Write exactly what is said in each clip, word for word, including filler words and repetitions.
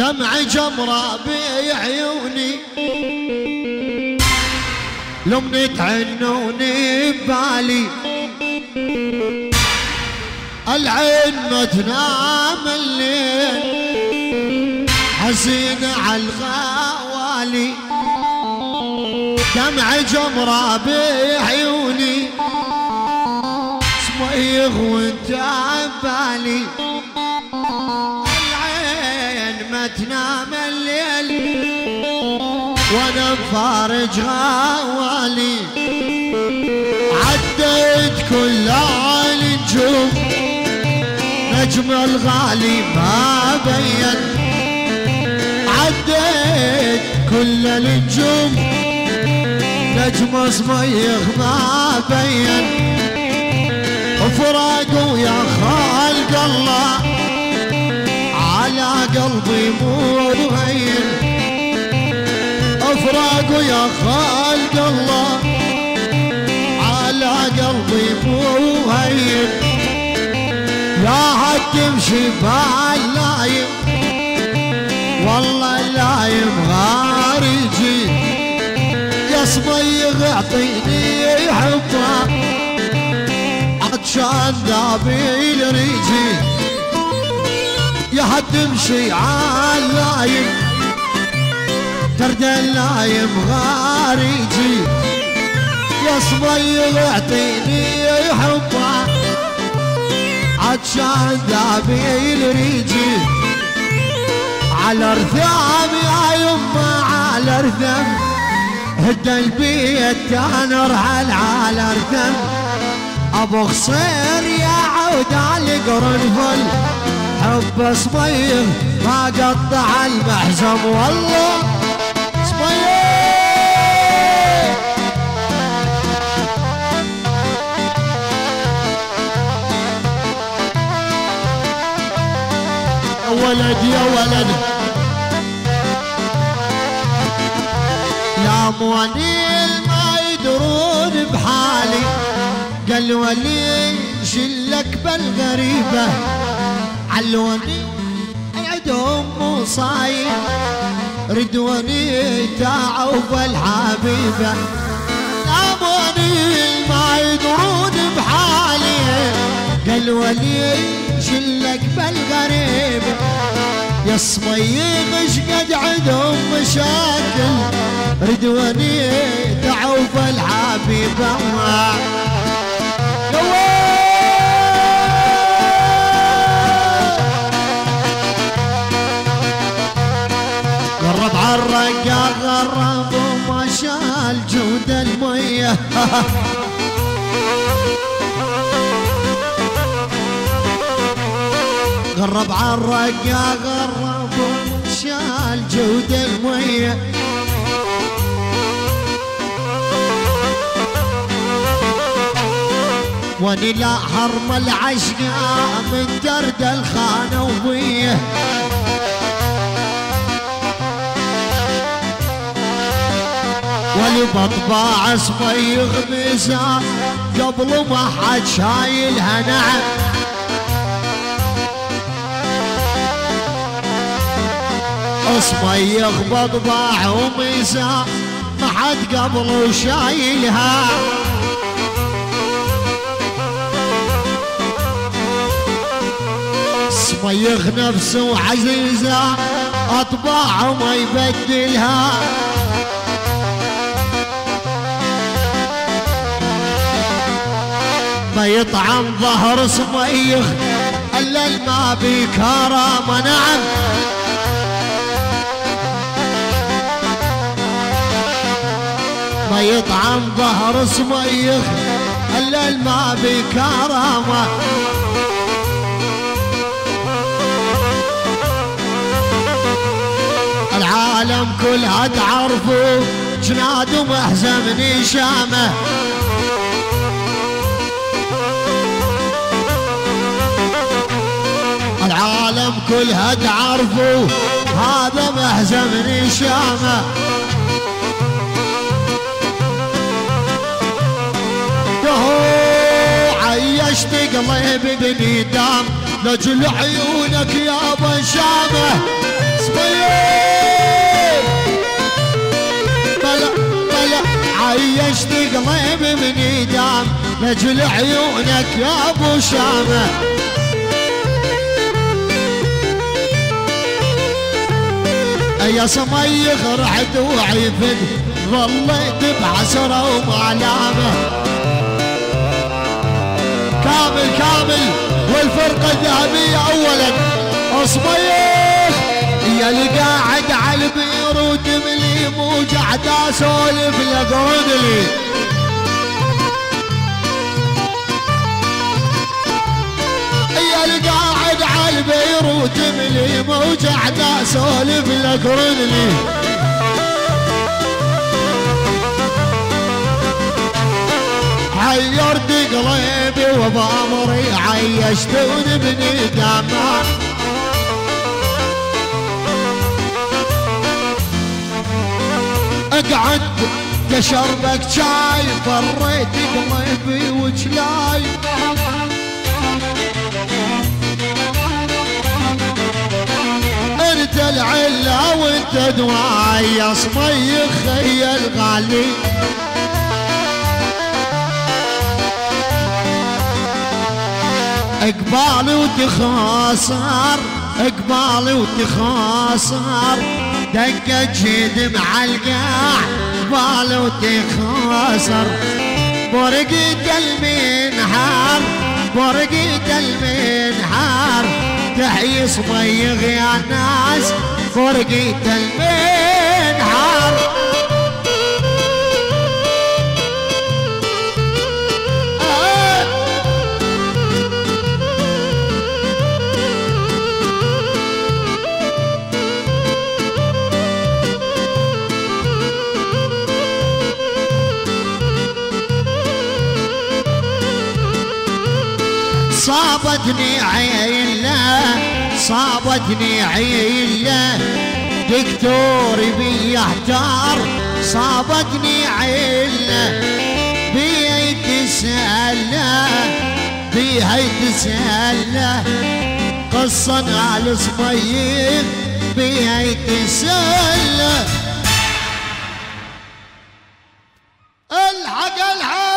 دمع جمرة بعيوني لمنة عنوني ببالي العين ما تنام الليل حزينة على الغوالي دمع جمرة بعيوني صميغ وانت عبالي العين ما تنام الليل وانا مفارج غوالي عديت كل النجوم نجم الغالي ما بين عديت كل النجوم نجم صميغ ما بين فراقوا يا خالق الله على قلبي مو هين افراقوا يا خالق الله على قلبي مو هين يا هد تمشي باللايم والله اللايم غار يجي يا صبيغ اعطيني حبه عطشان ذابيل ريجي يا هد تمشي عاللايم ترد اللايم غار يجي يا صبيغ اعطيني حبه عطشان ذابيل ريجي على رثام يا يما على رثم هدى البيت تنرحل على رثم ابو خصير يا عود على قرنفل حب صبيغ ما قطع المحزم والله صبيغ يا ولد يا ولد يا موانيل ما يدرون بحالي قال ولي شلك بالغريبة علوني عدهم مصايب ردوني تعوف الحبيبة يا موانيل ما يدرون بحالي قال ولي شلك بالغريبة يا صميغ شقد عندهم مشاكل ردوني تعوف الحبيبة قرب عالرقا غرب وما شال جود المية قرب عالرقا غرب وما شال جود المية واني لا حرم العشقاء من درد الخانة وبيه ولي بطباع صبيغ ميزان قبل ما حد شايلها نعم صبيغ بطباع وميزان ما حد قبله شايلها صبيغ نفسه عزيزة أطباعه ما يبدلها ما يطعم ظهر صبيغ إلا الما بكرامة نعم ما يطعم ظهر صبيغ إلا الما بكرامة العالم كلها تعرفوا جناد ومحزم نشامه العالم كلها تعرفوا هذا محزم نشامه عيشت قلبي بندام لجل عيونك يا بشامة صبيح بلا بلا عيشت قلب من يدام لجل عيونك يا ابو شامة يا صميخ رحت وعيفت ظليت بعسرة ومعلامة كامل كامل والفرقة الذهبية اولا صميخ يا اللي قاعد على البير وتملي مو قاعد اسولف لك ردلي يا اللي قاعد على البير وتملي مو قاعد اسولف لك ردلي حيرت قلبي وبامري عيشتوني بني دمان اقعد اشربك شاي فريت قلبي وجلاي انت العله وانت دواي يا صميخ خيل غالي اقبالي وتخاصر اقبالي وتخاصر دقة جيد مع القاع اقبالي وتخاصر برقة المنحار برقة المنحار تحيي صبيغ يا ناس برقة المنحار صابتني عيلة صابتني عيلة دكتوري بي يحتار صابتني عيلة بيها يتسلى بيها يتسلى قصة على صبيغ بيها يتسلى الحق الحق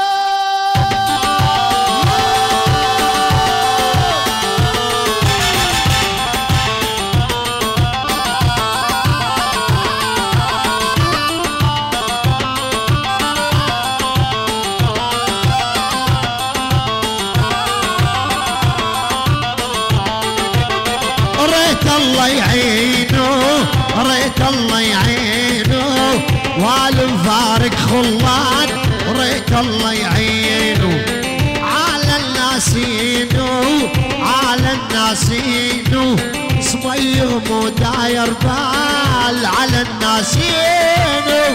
الله يعينه ريت الله يعينه والمفارق خلان ريت الله يعينه على الناسينو على الناسينو صبيغ مو داير بال على الناسينو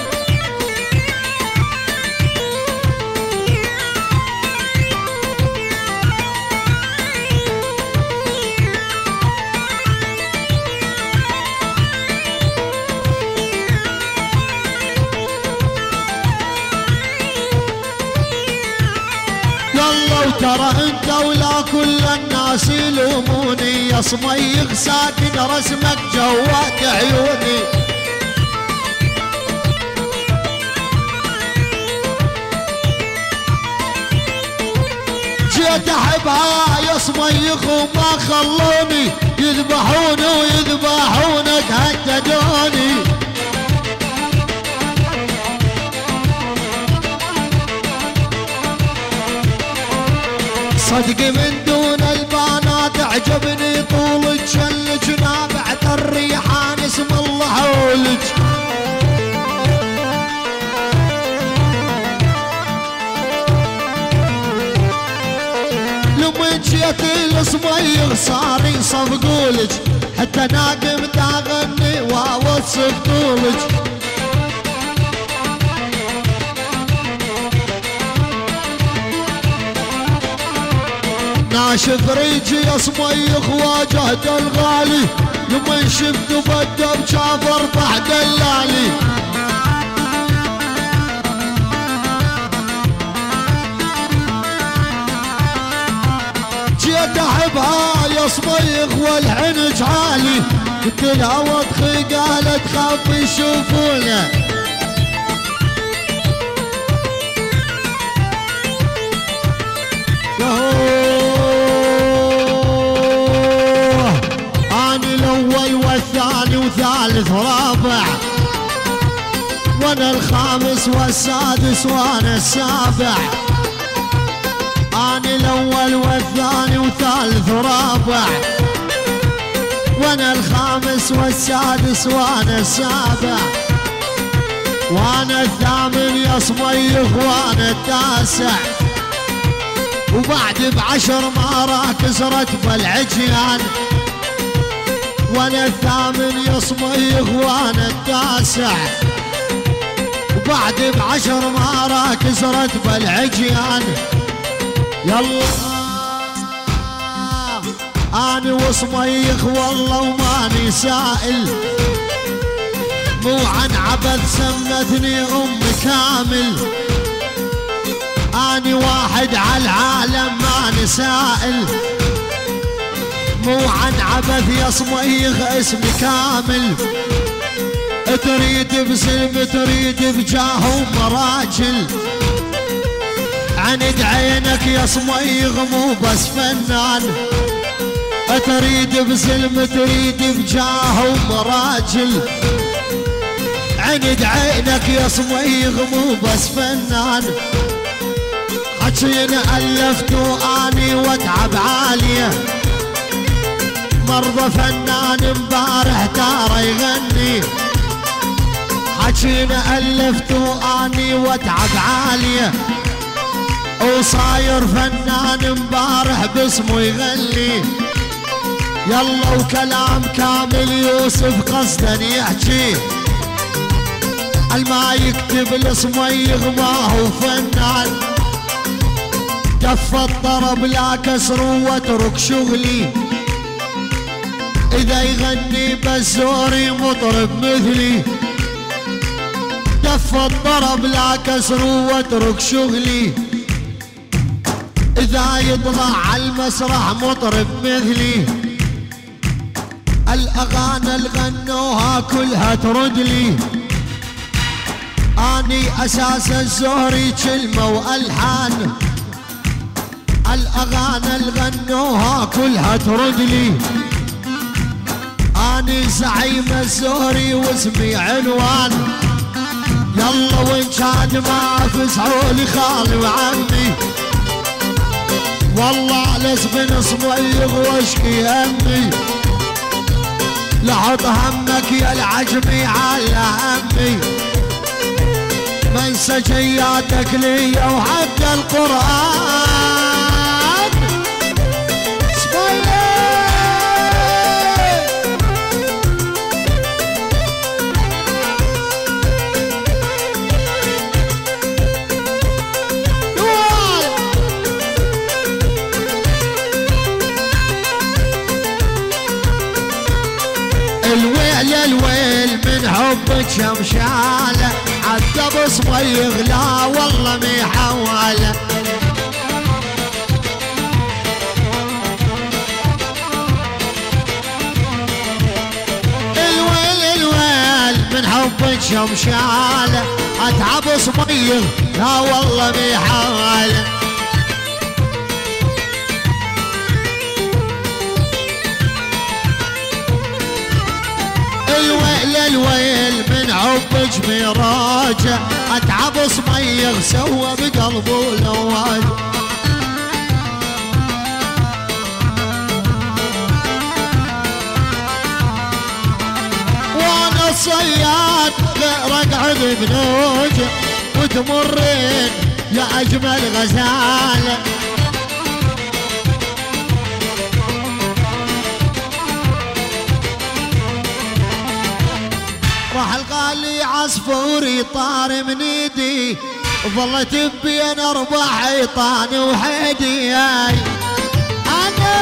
ترى انت ولا كل الناس يلوموني يا صميغ ساكن رسمك جوات عيوني جيت احبها يا صميغ وما خلوني يذبحوني ويذبحونك هددوني صدق من دون البنات عجبني طولك شلك نابعة الريحان اسم الله حولك لما جيت الصبيغ صار يصفقولك حتى ناقم تغني واوصف طولك ناشف ريجي يا صميخ واجهت الغالي لما شفت بدب شافر بعد اللالي جيت احبها صبيغ والحنج عالي تلاوت خقالة تخاف يشوفونه أنا الأول والثاني وثالث ورابع وأنا الخامس والسادس وأنا السابع أنا الأول والثاني وثالث ورابع وأنا الخامس والسادس وأنا السابع وأنا الثامن يا صميغ وأنا التاسع وبعد بعشر مراكز رتب العجيان وأنا الثامن يا صميغ وأنا التاسع وبعد بعشر مراكز رتب العجيان يلا أنا وصميغ والله وماني سائل مو عن عبث سمتني أم كامل أنا واحد على العالم ماني سائل مو عن عبث يا صميغ اسمي كامل تريد بسلم تريد بجاه ومراجل عند عينك يا صميغ مو بس فنان تريد بسلم تريد بجاه ومراجل عند عينك يا صميغ مو بس فنان حجينا ألفت اني واتعب عالية مرضى فنان مبارح تارى يغني حجينا ألفت اني واتعب عالية وصاير فنان مبارح باسمه يغني يلا وكلام كامل يوسف قصدا يحكي الما يكتب الصميغ ما هو فنان دف الطرب لا كسر واترك شغلي اذا يغني بزوري مطرب مثلي دف الطرب لا كسر واترك شغلي اذا يطلع على المسرح مطرب مثلي الاغاني اللي غنوها كلها ترد لي اني اساس الزهري كلمه والحان الاغاني اللي غنوها كلها ترد لي اني زعيم الزهري واسمي عنوان يلا وين كان ما فزعولي خالي وعمي والله لازم صميغ واشكي همي لحط همك يا العجمي على همي ما انسى جياتك لي وحق القرآن الويل الويل من حبك شمشالة عذب صميغ لا والله مي حواله الويل الويل من حبك شمشالة اتعب صميغ لا والله مي حواله الويل الويل من حبك مراجع اتعب صميغ سوى بقلبه لواج وانا الصياد غيرك عذب نوجه وتمرين يا اجمل غزاله راح الغالي عصفوري طار من ايدي ظلت بين اربع حيطان وحيدي انا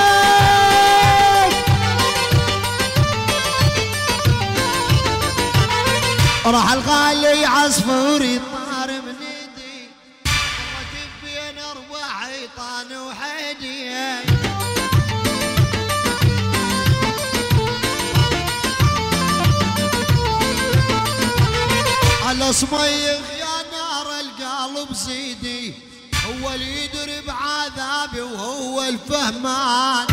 راح الغالي عصفوري طار من ايدي ظلت بين اربع حيطان وحيدي صميغ يا نار القلب زيدي، هو اللي يدري بعذابي وهو الفهمان.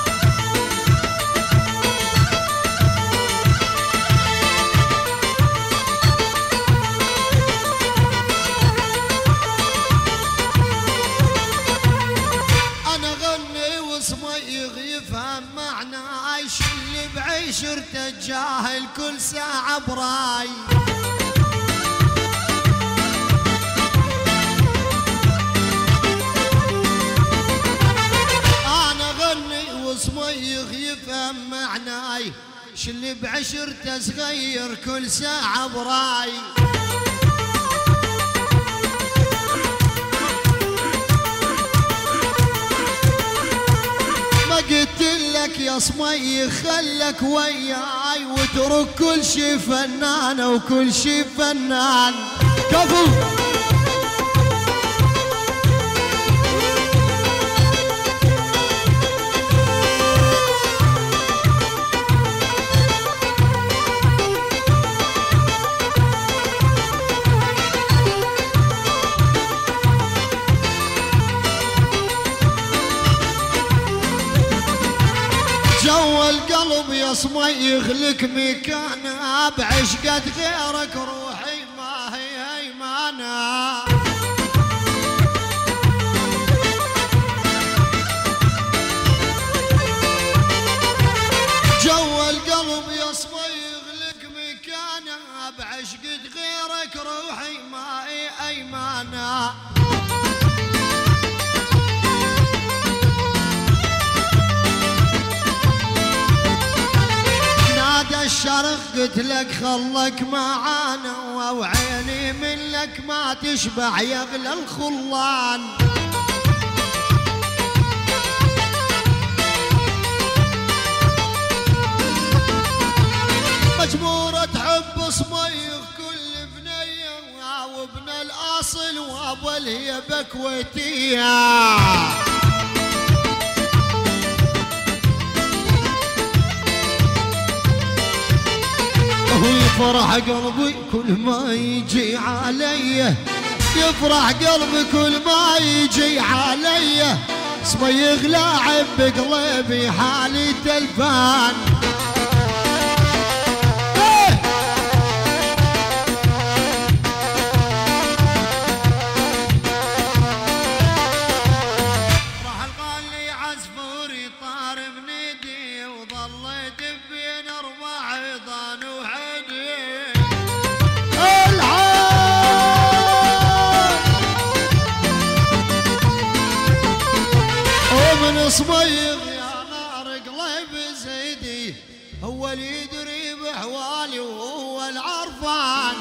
انا غني وصميغ يفهم معناي، شل بعشرته الجاهل كل ساعة براي. صميغ يفهم معناي، شل بعشرته صغير كل ساعة براي. ما قلت لك يا صميغ خلك وياي، واترك كل شي فنانة وكل شي فنان. كفو جو القلب يا صميغ لك مكانه، بعشقة غيرك روحي ما هي هيمانة. جو القلب يا صميغ لك مكانه، بعشقة غيرك روحي ما هي هيمانة. الشرق قلت لك خلك معانا، وعيني منك ما تشبع يغلى الخلان. مجبورة تحب صميغ كل بنية، وابن الاصل وابو الهيبة كويتية. يفرح قلبي كل ما يجي علي، يفرح قلبي كل ما يجي علي. صميغ لاعب بقلبي حالي تلفان. راح القال لي عصفوري طار بنيدي، وظليت بين اربع عظان صميغ يا نار قلب زيدي، هو اللي يدري بحوالي وهو العرفان.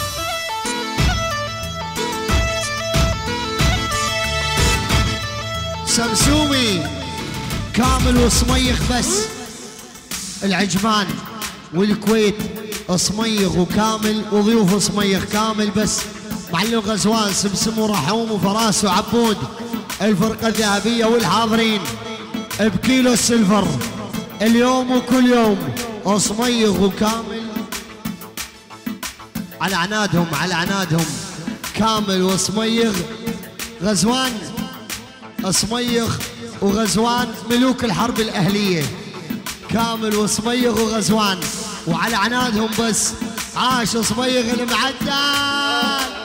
سمسومي كامل وصميغ بس، العجمان والكويت صميغ وكامل، وضيوف صميغ كامل بس. معلم غزوان سمسم ورحوم وفراس وعبود، الفرقة الذهبية والحاضرين بكيلو السلفر اليوم وكل يوم. صميغ وكامل على عنادهم على عنادهم، كامل وصميغ. غزوان صميغ وغزوان ملوك الحرب الأهلية، كامل وصميغ وغزوان وعلى عنادهم بس. عاش صميغ المعدل.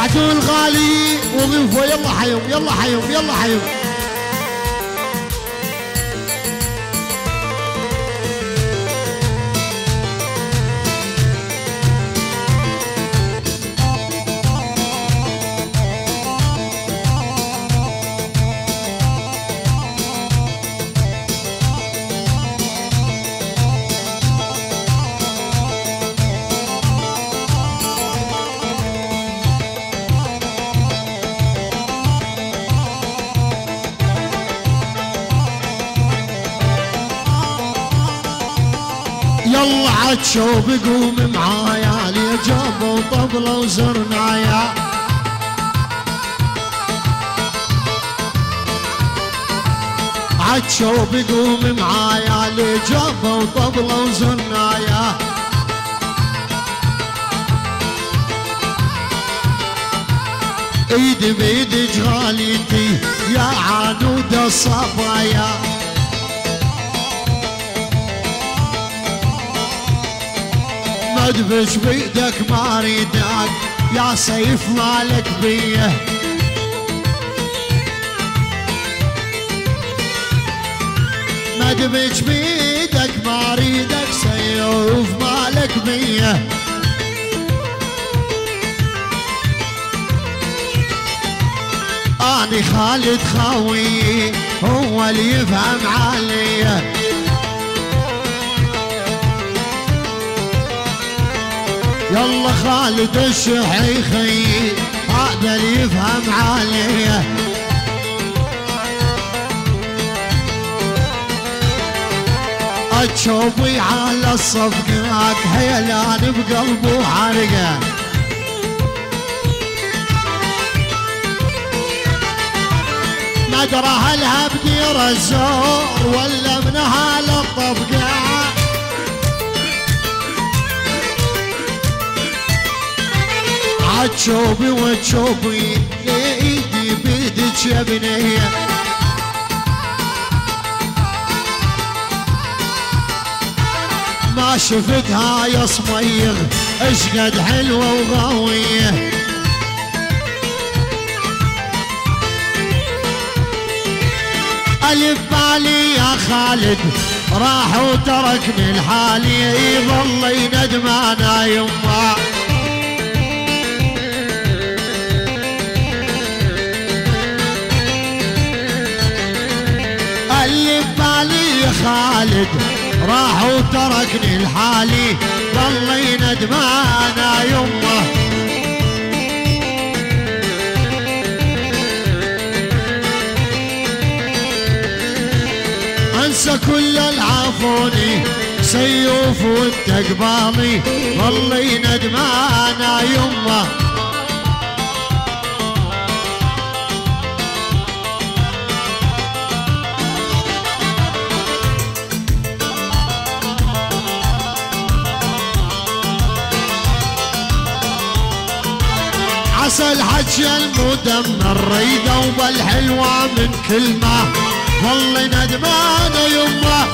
عدو الغالي وضيفه يلا حيهم يلا حيهم يلا حيهم. يلا عتشوب قوم معايا لي جابوا طبلة وزرنايا. عتشوب قوم معايا لي جابوا طبلة وزرنايا. ايدي بيد جغاليتي يا عنود الصبايا. مدبش بيدك ما اريدك يا سيف مالك بيه. مدبش بيدك ما اريدك سيف مالك بيه. اني خالد خاوي هو اللي يفهم علي. يلا خالد الشحيخي هذا اللي يفهم عليه. اتشوبي على الصفقاك هيلان بقلبه حرقه. ما ادرى هلها بدير الزور ولا منها للطبقه. عتشوبي وتشوبي ايدي بيدك يا بنيه. ما شفتها يا صميغ اشقد حلوه وغاويه. الف بالي يا خالد راح وتركني لحالي يظل يندمانا يما. اللي ببالي يا خالد راح وتركني لحالي ظل يندمانا يمه. انسى كل العفوني سيوف وانت قبالي ظل يندمانا يمه. عسى الحج المدمر ريده وبالحلوة من كلمة ظل ندمان يمه.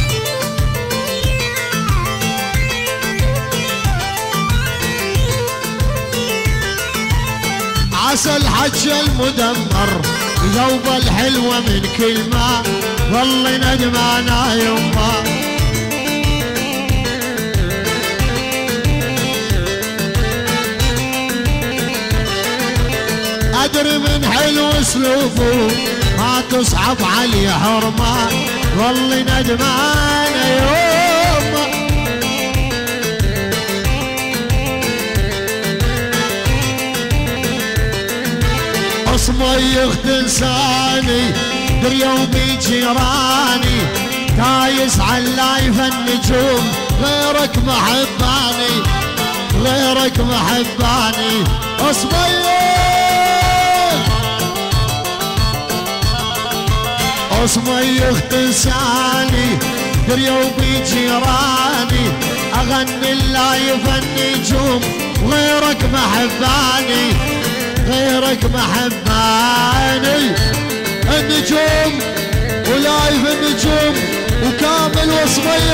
عسى الحج المدمر ذوب الحلوة من كلمة ظل ندمان يمه. أدري من حلو اسلوبه ما تصعب علي حرمه ظل ندمان يوم. اصميغ تنساني دريوم جيراني تايس عاللايف النجوم غيرك محباني غيرك محباني. اصميغ اصميغ تنساني دريوبي جيراني اغني اللايف النجوم غيرك محباني غيرك محباني. النجوم ولايف النجوم وكامل وصميغ